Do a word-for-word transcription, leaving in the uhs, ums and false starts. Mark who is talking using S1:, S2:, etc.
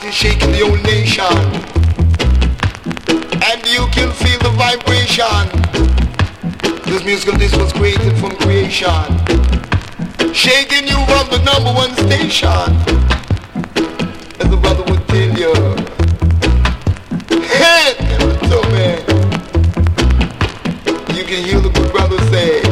S1: is shaking the whole nation. And you can feel the vibration. This musical disc was created from creation, shaking you from the number one station. As the brother would tell you. Hey, tell me. You can hear the good brother say,